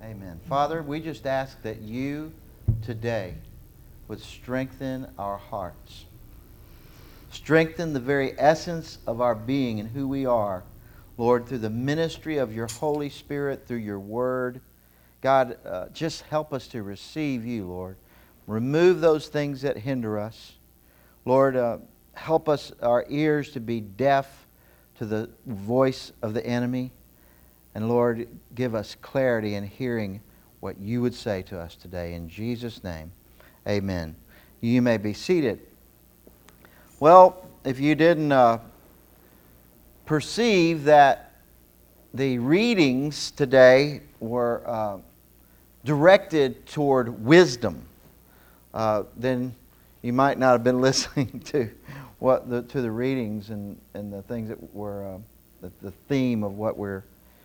Amen. Father, we just ask that you today would strengthen our hearts. Strengthen the very essence of our being and who we are, Lord, through the ministry of your Holy Spirit, through your word. God, just help us to receive you, Lord. Remove those things that hinder us. Lord, help us, our ears, to be deaf to the voice of the enemy. And Lord, give us clarity in hearing what you would say to us today. In Jesus' name, amen. You may be seated. Well, if you didn't perceive that the readings today were directed toward wisdom, then you might not have been listening to the readings and the things that were the theme of what we're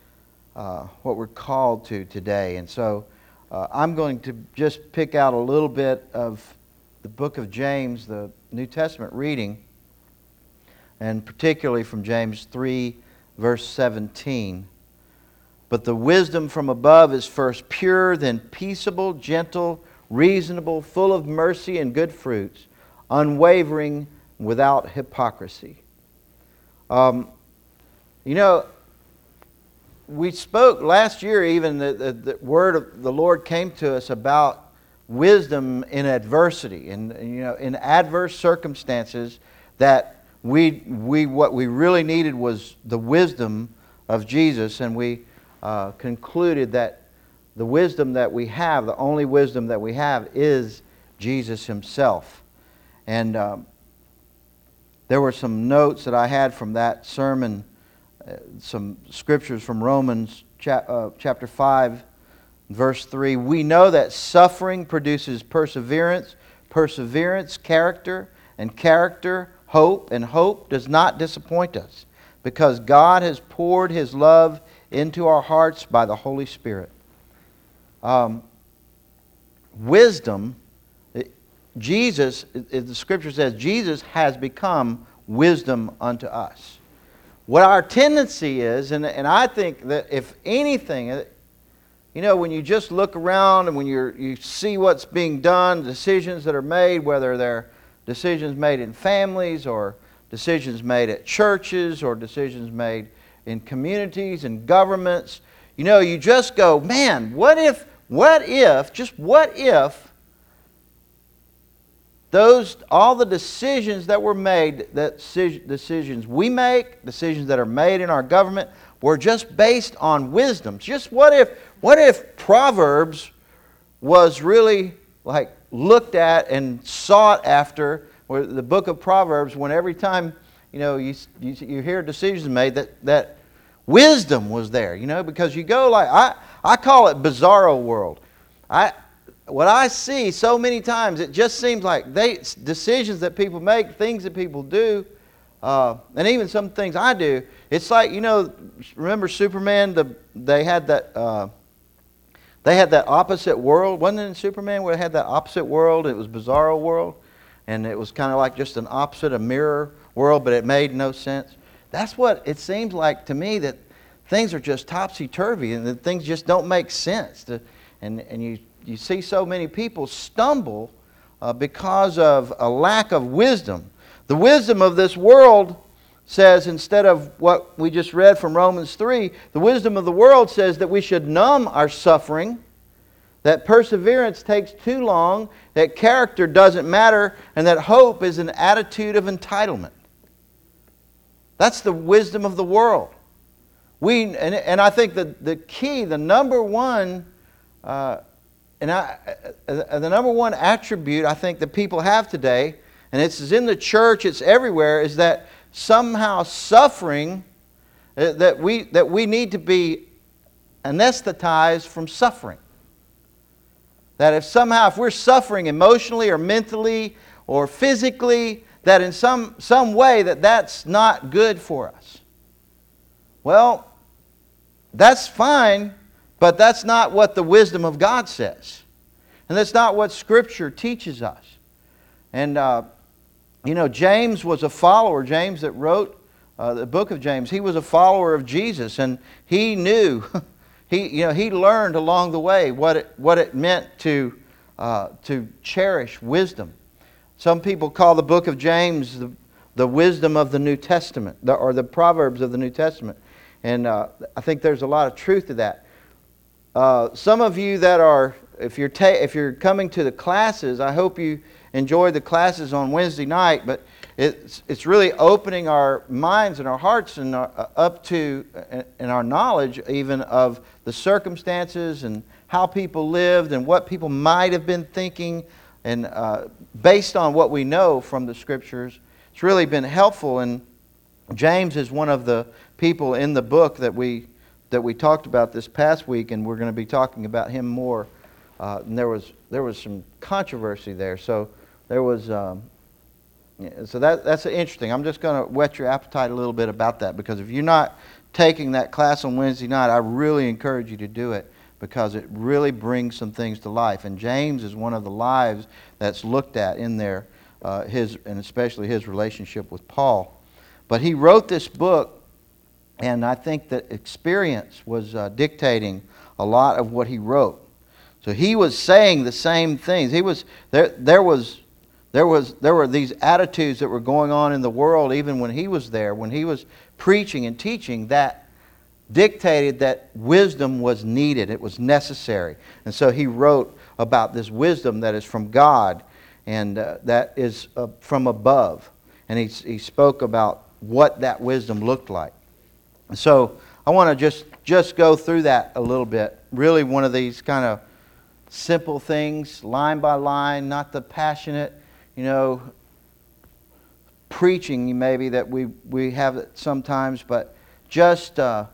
called to today. And so I'm going to just pick out a little bit of the book of James, the New Testament reading, and particularly from James 3, verse 17. But the wisdom from above is first pure, then peaceable, gentle, reasonable, full of mercy and good fruits, unwavering, without hypocrisy. We spoke last year, even the word of the Lord came to us about wisdom in adversity, and in adverse circumstances, that what we really needed was the wisdom of Jesus, and we concluded that the wisdom that we have, the only wisdom that we have, is Jesus Himself. And there were some notes that I had from that sermon. Some scriptures from Romans chapter 5, verse 3. We know that suffering produces perseverance, perseverance, character, and character, hope, and hope does not disappoint us, because God has poured His love into our hearts by the Holy Spirit. Wisdom, Jesus, the Scripture says, Jesus has become wisdom unto us. What our tendency is, and I think that if anything, when you just look around and when you see what's being done, decisions that are made, whether they're decisions made in families or decisions made at churches or decisions made in communities and governments, you just go, man, what if all the decisions that were made, decisions we make, decisions that are made in our government, were just based on wisdom. Just what if Proverbs was really like looked at and sought after, or the book of Proverbs, when every time you hear decisions made, that wisdom was there, because you go like, I call it bizarro world. What I see so many times, it just seems like decisions that people make, things that people do, and even some things I do, it's like, remember Superman, they had that opposite world. Wasn't it in Superman where they had that opposite world? It was bizarro world, and it was kind of like just a mirror world, but it made no sense. That's what it seems like to me, that things are just topsy-turvy, and that things just don't make sense. And you see so many people stumble because of a lack of wisdom. The wisdom of this world says, instead of what we just read from Romans 3, the wisdom of the world says that we should numb our suffering, that perseverance takes too long, that character doesn't matter, and that hope is an attitude of entitlement. That's the wisdom of the world. And I think that the key, the number one the number one attribute I think that people have today, and it's in the church, it's everywhere, is that somehow suffering, that we need to be anesthetized from suffering. That if we're suffering emotionally or mentally or physically, that in some way that's not good for us. Well, that's fine, but that's not what the wisdom of God says. And that's not what Scripture teaches us. And, James was a follower. James that wrote the book of James, he was a follower of Jesus. And he knew He learned along the way what it meant to cherish wisdom. Some people call the book of James the wisdom of the New Testament, or the Proverbs of the New Testament. And I think there's a lot of truth to that. Some of you that are, if you're coming to the classes, I hope you enjoy the classes on Wednesday night, but it's really opening our minds and our hearts and up to and our knowledge even of the circumstances and how people lived and what people might have been thinking, and based on what we know from the Scriptures, it's really been helpful. And James is one of the people in the book that we talked about this past week, and we're going to be talking about him more. And there was some controversy there, so there was. So that's interesting. I'm just going to whet your appetite a little bit about that, because if you're not taking that class on Wednesday night, I really encourage you to do it, because it really brings some things to life. And James is one of the lives that's looked at in there, and especially his relationship with Paul. But he wrote this book, and I think that experience was dictating a lot of what he wrote. So he was saying the same things. He was there were these attitudes that were going on in the world even when he was there, when he was preaching and teaching, that dictated that wisdom was needed. It was necessary. And so he wrote about this wisdom that is from God and that is from above. And he spoke about what that wisdom looked like. So I want to just go through that a little bit. Really one of these kind of simple things, line by line, not the passionate, preaching maybe that we have it sometimes, but just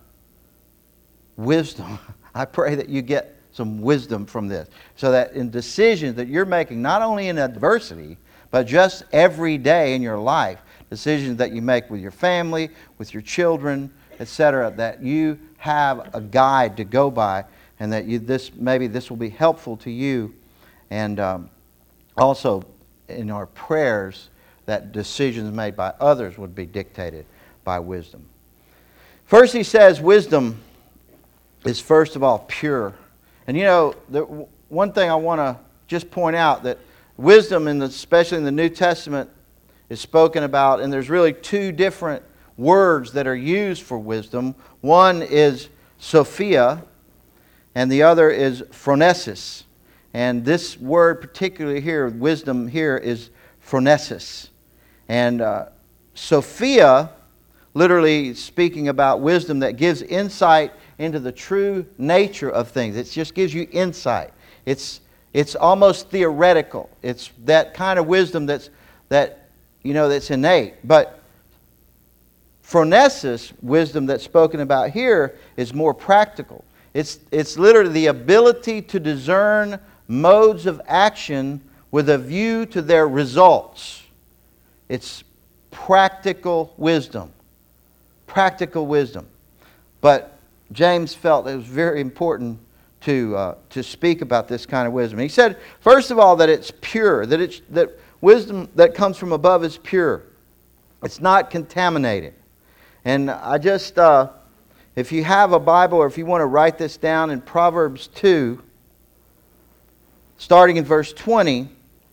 wisdom. I pray that you get some wisdom from this, so that in decisions that you're making, not only in adversity, but just every day in your life, decisions that you make with your family, with your children, etc., that you have a guide to go by, and that this will be helpful to you, and also in our prayers, that decisions made by others would be dictated by wisdom. First, he says wisdom is first of all pure. And the one thing I want to just point out, that wisdom, especially in the New Testament, is spoken about, and there's really two different words that are used for wisdom. One is Sophia, and the other is phronesis. And this word particularly here, wisdom here, is phronesis. And Sophia, literally speaking about wisdom that gives insight into the true nature of things. It just gives you insight. It's almost theoretical. It's that kind of wisdom that's innate. But phronesis, wisdom that's spoken about here, is more practical. It's literally the ability to discern modes of action with a view to their results. It's practical wisdom. Practical wisdom. But James felt it was very important to speak about this kind of wisdom. He said, first of all, that it's pure, that wisdom that comes from above is pure. It's not contaminated. And I just, if you have a Bible, or if you want to write this down, in Proverbs 2, starting in verse 20,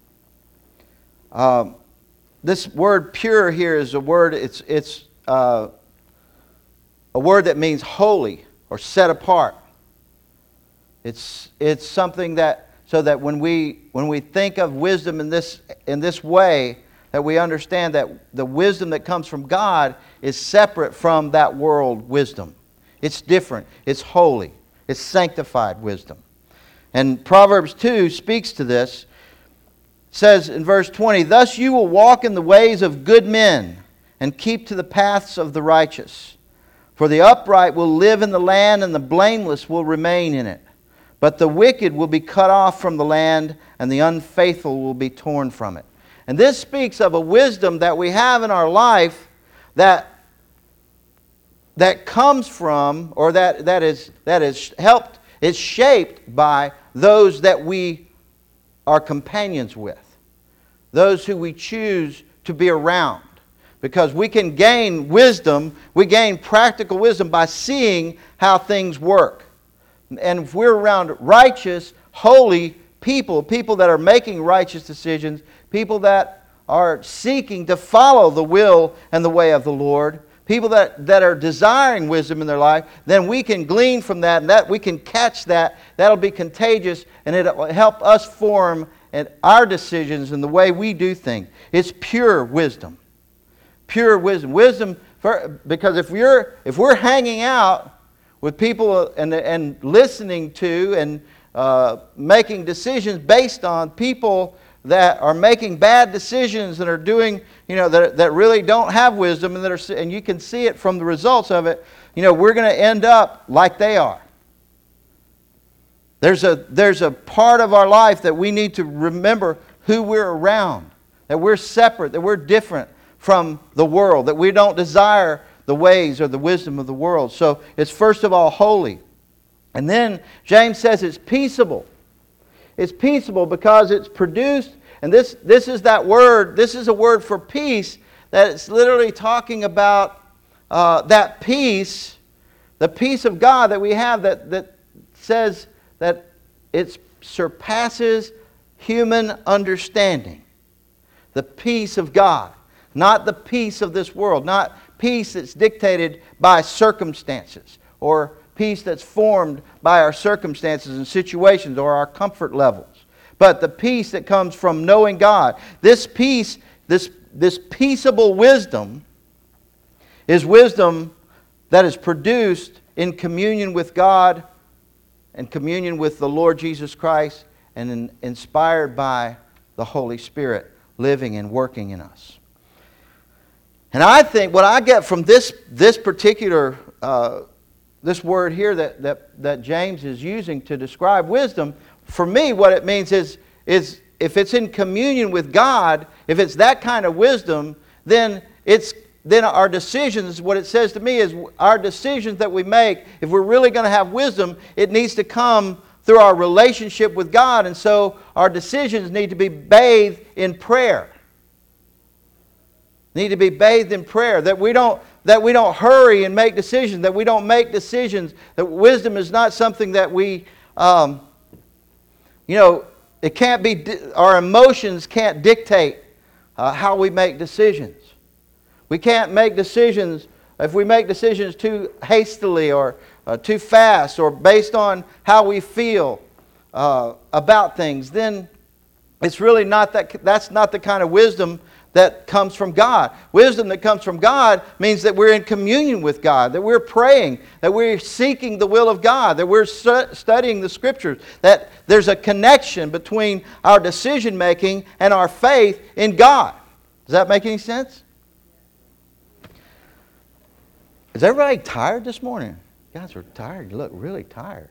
this word pure here is a word, it's a word that means holy or set apart. It's something that, so that when we think of wisdom in this way, that we understand that the wisdom that comes from God is separate from that world wisdom. It's different. It's holy. It's sanctified wisdom. And Proverbs 2 speaks to this. It says in verse 20, "Thus you will walk in the ways of good men, and keep to the paths of the righteous. For the upright will live in the land, and the blameless will remain in it. But the wicked will be cut off from the land, and the unfaithful will be torn from it." And this speaks of a wisdom that we have in our life that comes from, or that is helped, is shaped by those that we are companions with, those who we choose to be around. Because we can gain wisdom, we gain practical wisdom by seeing how things work, And if we're around righteous, holy people, people that are making righteous decisions, people that are seeking to follow the will and the way of the Lord, people that are desiring wisdom in their life, then we can glean from that, and that we can catch that. That'll be contagious, and it'll help us form our decisions and the way we do things. It's pure wisdom. Pure wisdom. Because if we're hanging out with people and listening to and making decisions based on people that are making bad decisions and are doing, that really don't have wisdom, and you can see it from the results of it, we're going to end up like they are. There's a part of our life that we need to remember who we're around, that we're separate, that we're different from the world, that we don't desire the ways or the wisdom of the world. So it's first of all holy. And then James says it's peaceable. It's peaceable because it's produced, and this is that word, this is a word for peace, that it's literally talking about that peace, the peace of God that we have that says that it surpasses human understanding. The peace of God, not the peace of this world, not peace that's dictated by circumstances or peace that's formed by our circumstances and situations or our comfort levels, but the peace that comes from knowing God. This peace, this peaceable wisdom is wisdom that is produced in communion with God and communion with the Lord Jesus Christ and inspired by the Holy Spirit living and working in us. And I think what I get from this particular this word here that James is using to describe wisdom, for me what it means is if it's in communion with God, if it's that kind of wisdom, then our decisions, what it says to me is our decisions that we make, if we're really going to have wisdom, it needs to come through our relationship with God. And so our decisions need to be bathed in prayer. Need to be bathed in prayer. That we don't hurry and make decisions. That we don't make decisions. That wisdom is not something that we, it can't be. Our emotions can't dictate how we make decisions. We can't make decisions if we make decisions too hastily or too fast or based on how we feel about things. Then it's really not that. That's not the kind of wisdom that comes from God. Wisdom that comes from God means that we're in communion with God, that we're praying, that we're seeking the will of God, that we're studying the Scriptures, that there's a connection between our decision making and our faith in God. Does that make any sense? Is everybody tired this morning? You guys are tired. You look really tired.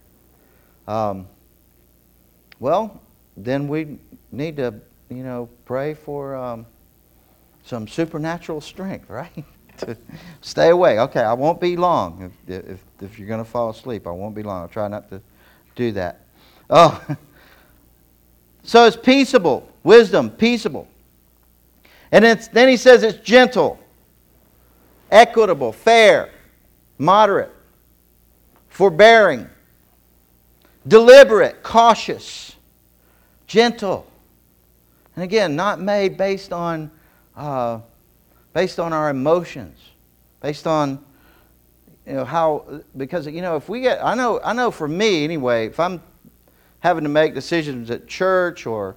Well, then we need to, pray for some supernatural strength, right? To stay awake. Okay, I won't be long. If you're going to fall asleep, I won't be long. I'll try not to do that. Oh, so it's peaceable. Wisdom, peaceable. And then he says it's gentle, equitable, fair, moderate, forbearing, deliberate, cautious, gentle. And again, not made based on our emotions, based on how, because if we get, I know for me anyway, if I'm having to make decisions at church or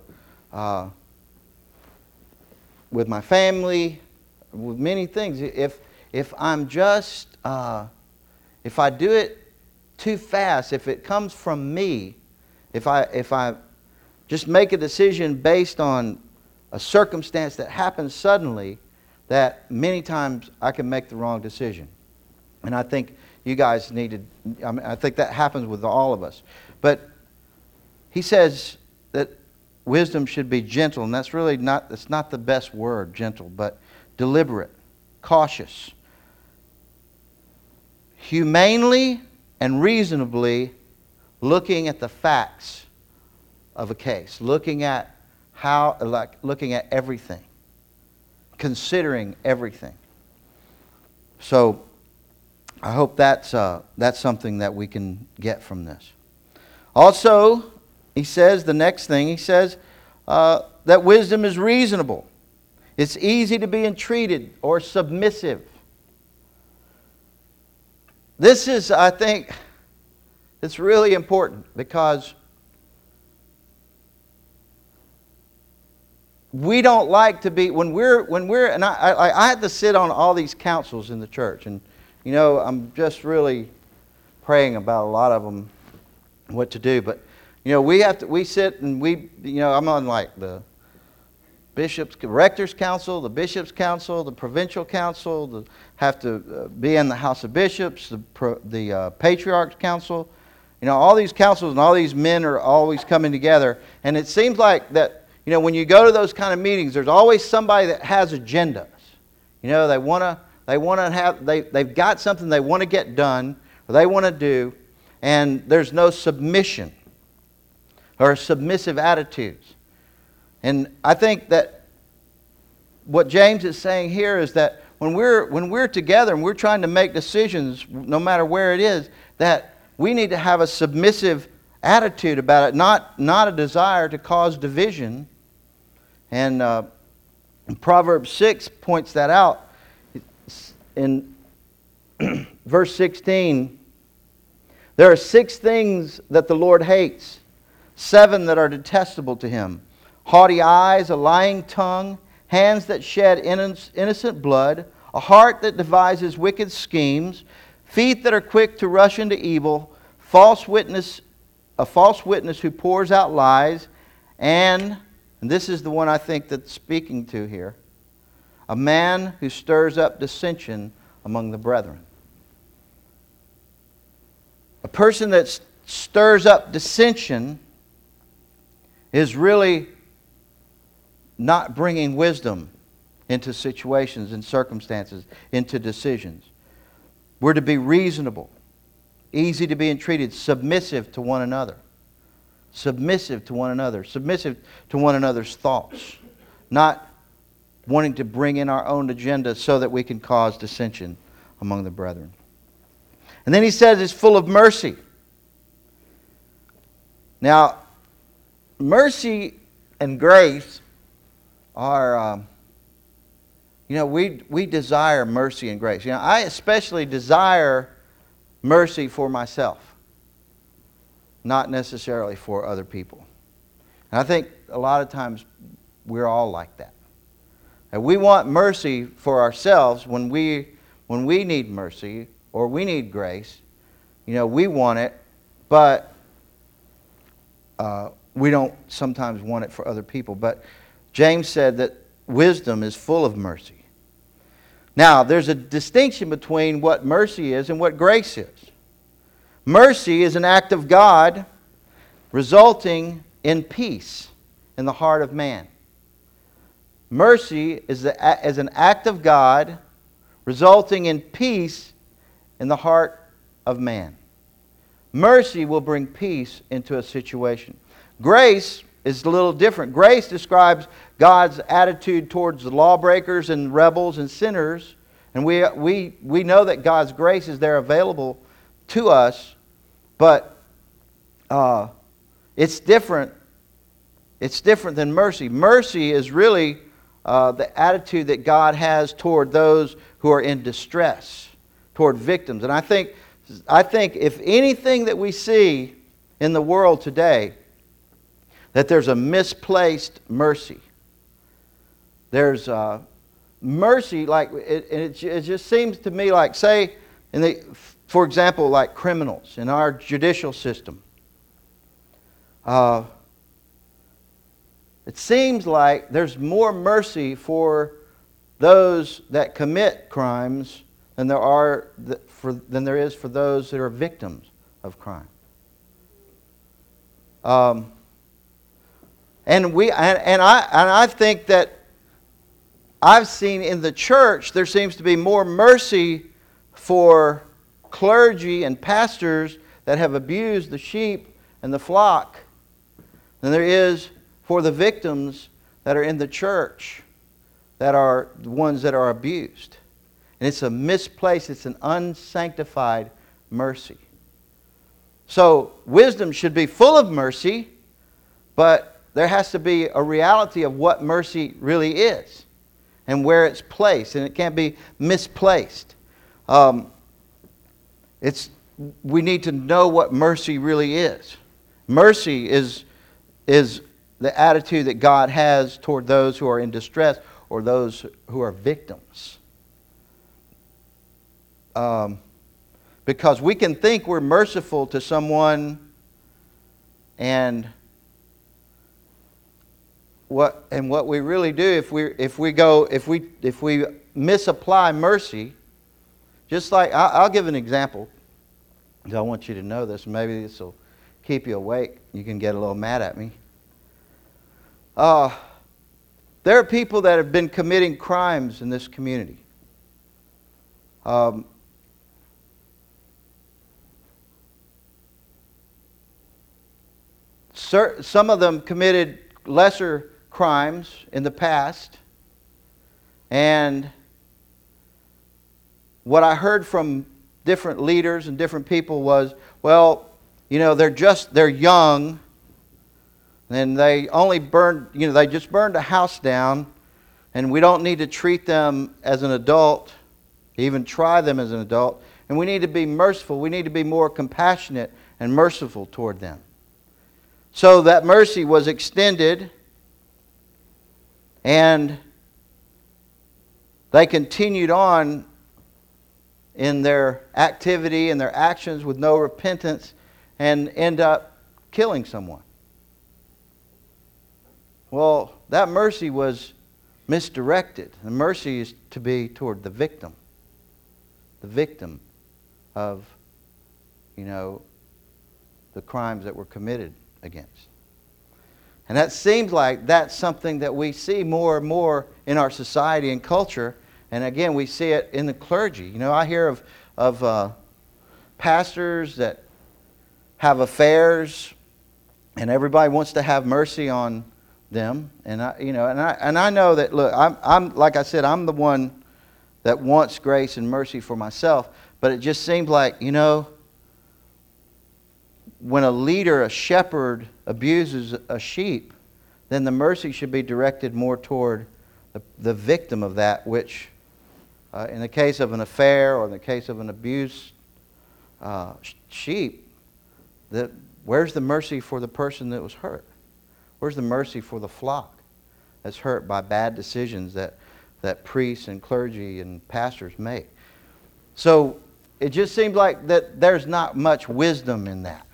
with my family, with many things, if I'm just if I do it too fast, if it comes from me, if I just make a decision based on a circumstance that happens suddenly, that many times I can make the wrong decision. And I think you guys I think that happens with all of us. But he says that wisdom should be gentle, and that's really it's not the best word, gentle, but deliberate, cautious, humanely and reasonably looking at the facts of a case, looking at everything, considering everything. So I hope that's something that we can get from this. Also, he says the next thing, he says that wisdom is reasonable. It's easy to be entreated or submissive. This is, I think, it's really important because we don't like to be, when we're, and I had to sit on all these councils in the church, and you know, I'm just really praying about a lot of them, what to do. But you know, we sit and I'm on like the bishops, rectors council, the bishops council, the provincial council, have to be in the house of bishops, the patriarchs council. You know, all these councils and all these men are always coming together, and it seems like that. You know, when you go to those kind of meetings, there's always somebody that has agendas. You know, they've got something they want to get done, or they want to do, and there's no submission or submissive attitudes. And I think that what James is saying here is that when we're together and we're trying to make decisions, no matter where it is, that we need to have a submissive attitude about it, not a desire to cause division. And Proverbs 6 points that out. In verse 16, there are 6 things that the Lord hates, 7 that are detestable to Him: haughty eyes, a lying tongue, hands that shed innocent blood, a heart that devises wicked schemes, feet that are quick to rush into evil, a false witness who pours out lies, and this is the one I think that's speaking to here, a man who stirs up dissension among the brethren. A person that stirs up dissension is really not bringing wisdom into situations and circumstances, into decisions. We're to be reasonable, easy to be entreated, submissive to one another. Submissive to one another, submissive to one another's thoughts, not wanting to bring in our own agenda so that we can cause dissension among the brethren. And then he says it's full of mercy. Now, mercy and grace are, we desire mercy and grace. You know, I especially desire mercy for myself, not necessarily for other people. And I think a lot of times we're all like that. And we want mercy for ourselves when we need mercy or we need grace. You know, we want it, but we don't sometimes want it for other people. But James said that wisdom is full of mercy. Now, there's a distinction between what mercy is and what grace is. Mercy is an act of God resulting in peace in the heart of man. Mercy is an act of God resulting in peace in the heart of man. Mercy will bring peace into a situation. Grace is a little different. Grace describes God's attitude towards the lawbreakers and rebels and sinners. And we know that God's grace is there available to us. But it's different. It's different than mercy. Mercy is really the attitude that God has toward those who are in distress, toward victims. And I think if anything that we see in the world today, that there's a misplaced mercy. There's mercy, like it just seems to me like, say, for example, like criminals in our judicial system. It seems like there's more mercy for those that commit crimes than there is for those that are victims of crime. And I think that I've seen in the church there seems to be more mercy for clergy and pastors that have abused the sheep and the flock than there is for the victims that are in the church, that are the ones that are abused. And it's a misplaced, it's an unsanctified mercy. So wisdom should be full of mercy, but there has to be a reality of what mercy really is and where it's placed, and it can't be misplaced. We need to know what mercy really is. Mercy is the attitude that God has toward those who are in distress or those who are victims. Because we can think we're merciful to someone, and what we really do if we misapply mercy, just like I'll give an example, because I want you to know this. Maybe this will keep you awake. You can get a little mad at me. There are people that have been committing crimes in this community. Some of them committed lesser crimes in the past. And what I heard from different leaders and different people was, well, they're young, and they only they just burned a house down, and we don't need to treat them as an adult, even try them as an adult, and we need to be merciful. We need to be more compassionate and merciful toward them. So that mercy was extended, and they continued on in their activity and their actions with no repentance and end up killing someone. Well, that mercy was misdirected. The mercy is to be toward the victim of, the crimes that were committed against. And that seems like that's something that we see more and more in our society and culture. And again, we see it in the clergy. I hear of pastors that have affairs, and everybody wants to have mercy on them. And I know that. Look, I'm like I said, I'm the one that wants grace and mercy for myself. But it just seems like when a leader, a shepherd, abuses a sheep, then the mercy should be directed more toward the victim of that, which, in the case of an affair or in the case of an abused sheep, where's the mercy for the person that was hurt? Where's the mercy for the flock that's hurt by bad decisions that priests and clergy and pastors make? So it just seems like that there's not much wisdom in that.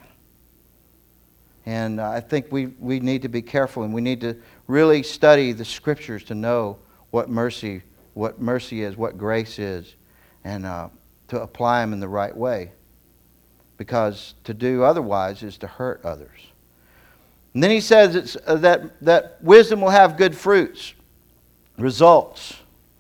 And I think we need to be careful, and we need to really study the Scriptures to know what mercy is, what grace is, and to apply them in the right way. Because to do otherwise is to hurt others. And then he says that wisdom will have good fruits, results.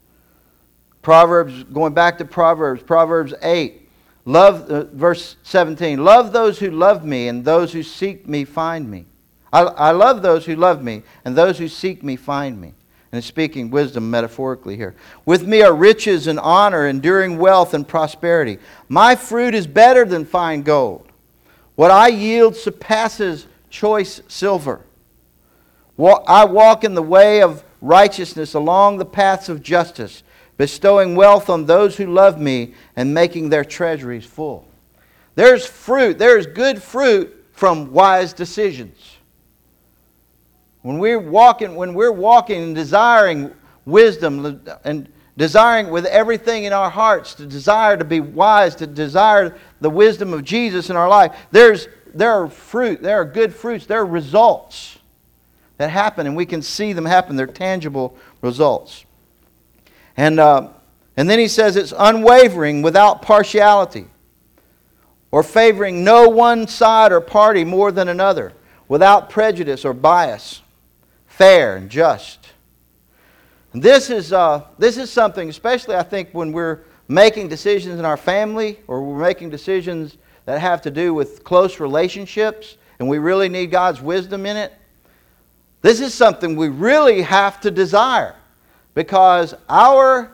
Going back to Proverbs 8. Verse 17, love those who love me, and those who seek me find me. I love those who love me, and those who seek me find me. And it's speaking wisdom metaphorically here. With me are riches and honor, enduring wealth and prosperity. My fruit is better than fine gold. What I yield surpasses choice silver. I walk in the way of righteousness along the paths of justice, bestowing wealth on those who love me and making their treasuries full. There's fruit. There's good fruit from wise decisions. When we're walking and desiring wisdom and desiring with everything in our hearts to desire to be wise, to desire the wisdom of Jesus in our life, there are fruit. There are good fruits. There are results that happen, and we can see them happen. They're tangible results. And then he says it's unwavering, without partiality, or favoring no one side or party more than another, without prejudice or bias, fair and just. And this is something, especially I think when we're making decisions in our family, or we're making decisions that have to do with close relationships, and we really need God's wisdom in it. This is something we really have to desire. Because our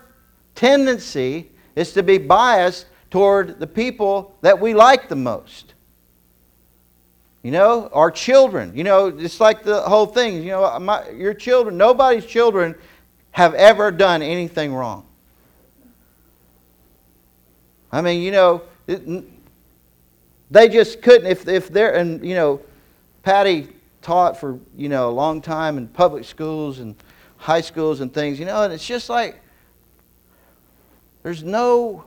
tendency is to be biased toward the people that we like the most. You know, our children. You know, it's like the whole thing. You know, your children, nobody's children have ever done anything wrong. I mean, you know, they just couldn't. If they're, and you know, Patty taught for, you know, a long time in public schools and high schools and things, you know, and it's just like there's no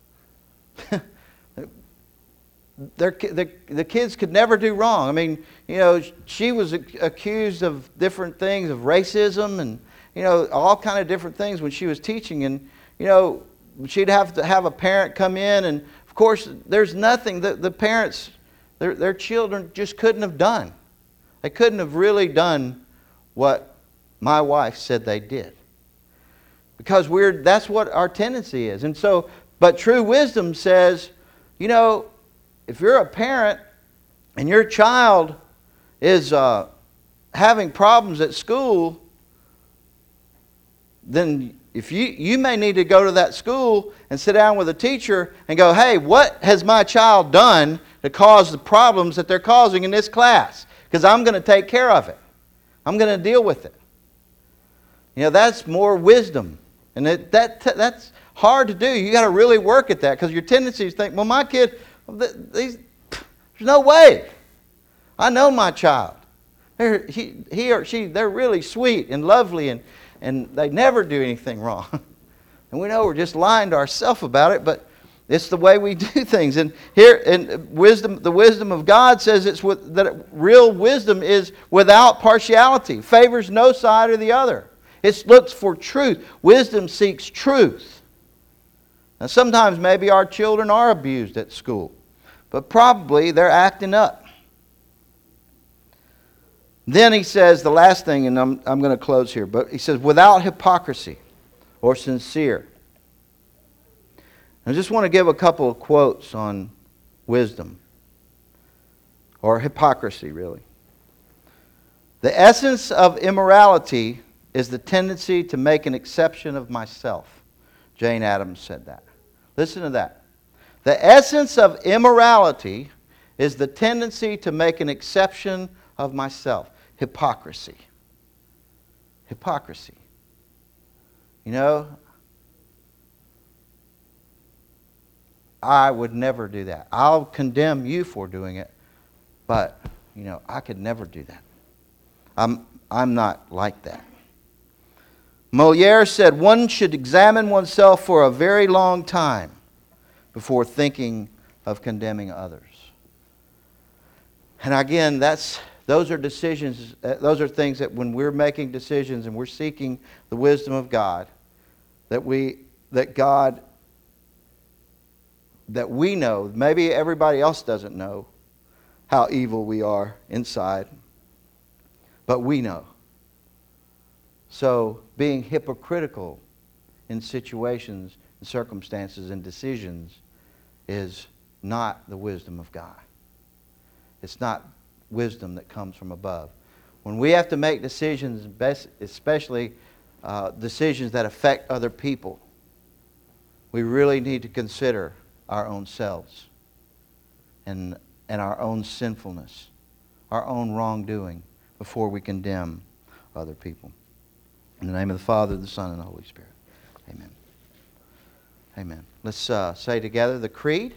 the kids could never do wrong. I mean, you know, she was accused of different things, of racism and, you know, all kind of different things when she was teaching. And, you know, she'd have to have a parent come in. And, of course, there's nothing that the parents, their children just couldn't have done. They couldn't have really done what my wife said they did. Because that's what our tendency is. And so, but true wisdom says, you know, if you're a parent and your child is having problems at school, then if you may need to go to that school and sit down with a teacher and go, hey, what has my child done to cause the problems that they're causing in this class? Because I'm going to take care of it. I'm going to deal with it. You know, that's more wisdom. And that's hard to do. You got to really work at that, because your tendency is to think, well, my kid, there's no way. I know my child. He or she, they're really sweet and lovely, and they never do anything wrong. And we know we're just lying to ourselves about it, but it's the way we do things. And here, in wisdom, the wisdom of God says that real wisdom is without partiality, favors no side or the other. It looks for truth. Wisdom seeks truth. Now, sometimes maybe our children are abused at school, but probably they're acting up. Then he says the last thing, and I'm going to close here, but he says, without hypocrisy or sincere. I just want to give a couple of quotes on wisdom, or hypocrisy, really. The essence of immorality is the tendency to make an exception of myself. Jane Addams said that. Listen to that. The essence of immorality is the tendency to make an exception of myself. Hypocrisy. Hypocrisy. You know, I would never do that. I'll condemn you for doing it, but, you know, I could never do that. I'm not like that. Molière said one should examine oneself for a very long time before thinking of condemning others. And again, those are decisions, those are things that when we're making decisions and we're seeking the wisdom of God, that we know, maybe everybody else doesn't know how evil we are inside, but we know. So being hypocritical in situations and circumstances and decisions is not the wisdom of God. It's not wisdom that comes from above. When we have to make decisions, especially decisions that affect other people, we really need to consider our own selves and our own sinfulness, our own wrongdoing before we condemn other people. In the name of the Father, the Son, and the Holy Spirit. Amen. Amen. Let's say together the Creed.